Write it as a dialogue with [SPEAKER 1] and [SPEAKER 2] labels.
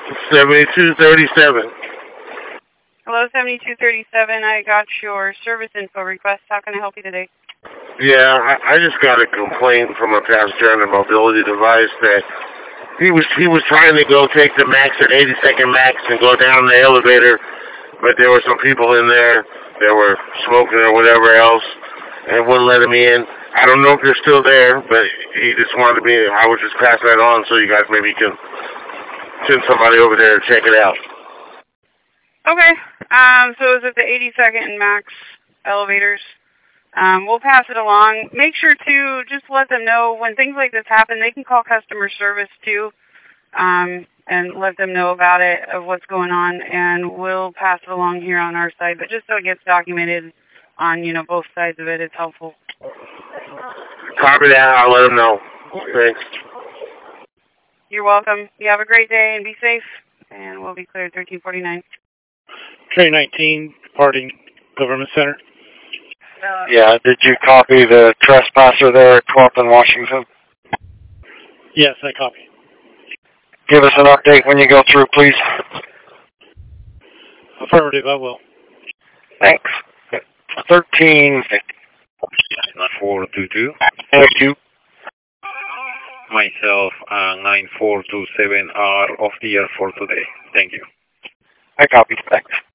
[SPEAKER 1] 7237.
[SPEAKER 2] Hello, 7237. I got your service info request. How can I help you today?
[SPEAKER 1] Yeah, I just got a complaint from a passenger on a mobility device that he was trying to go take the max at 82nd max and go down the elevator, but there were some people in there that were smoking or whatever else and wouldn't let him in. I don't know if they're still there, but he just wanted me. I was just passing that on so you guys maybe can send somebody over there to check it out.
[SPEAKER 2] Okay. So is it the 82nd and max elevators? We'll pass it along. Make sure to just let them know when things like this happen. They can call customer service too, and let them know about it, of what's going on, and we'll pass it along here on our side. But just so it gets documented on, both sides of it, it's helpful.
[SPEAKER 1] Copy that. I'll let them know. Thanks.
[SPEAKER 2] You're welcome. You have a great day and be safe. And we'll be cleared 1349.
[SPEAKER 3] Train 19, departing Government Center.
[SPEAKER 4] Yeah, did you copy the trespasser there at 12th and Washington?
[SPEAKER 3] Yes, I copy.
[SPEAKER 4] Give us an update when you go through, please.
[SPEAKER 3] Affirmative, I will.
[SPEAKER 4] Thanks. 13.
[SPEAKER 5] 422.
[SPEAKER 4] Thank you.
[SPEAKER 5] Myself, 9427 are off the air for today. Thank you.
[SPEAKER 4] I copy. Thanks.